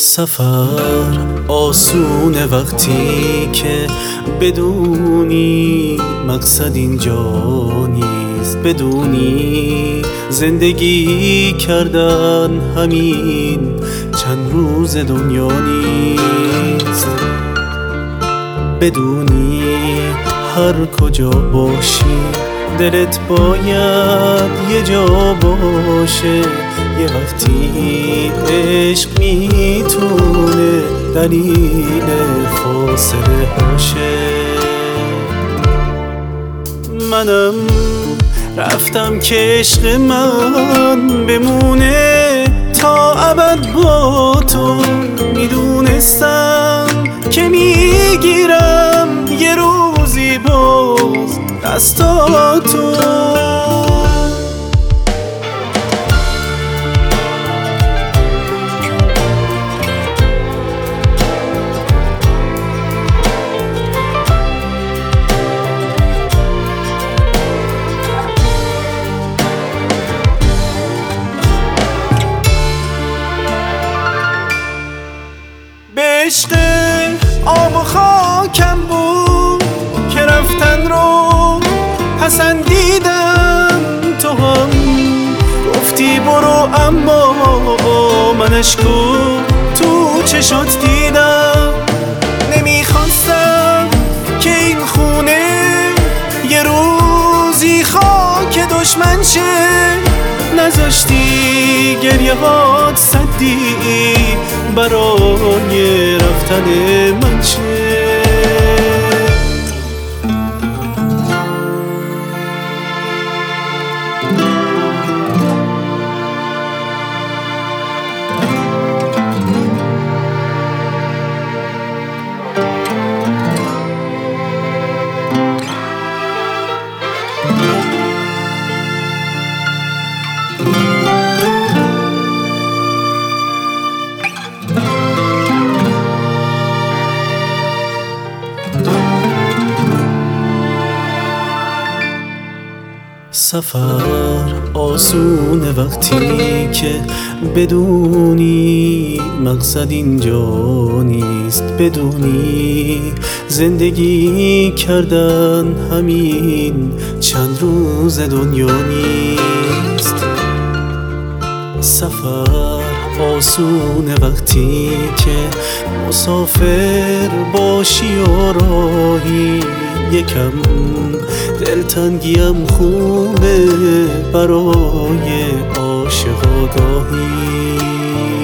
سفر آسونه وقتی که بدونی مقصد اینجا نیست، بدونی زندگی کردن همین چند روز دنیا نیست، بدونی هر کجا باشی دلت باید یه جا باشه، یه وقتی عشق میتونه دلیل فاصله باشه. منم رفتم که عشق من بمونه تا ابد با تو، میدونستم که میگیرم یه روزی باز دستاتو. به عشق آب و خاکم بود که رفتن رو پسندیدم، تو هم گفتی برو اما من اشکو تو چشات دیدم. نمیخواستم که این خونه یه روزی خاک دشمن شه، نذاشتی گریه هات سدی برای رفتن من شه. سفر آسونه وقتی که بدونی مقصد اینجا نیست، بدونی زندگی کردن همین چند روز دنیا نیست. سفر آسونه وقتی که مسافر باشی و راهی، یکم دلتنگیم خوبه برای عاشق آگاهی.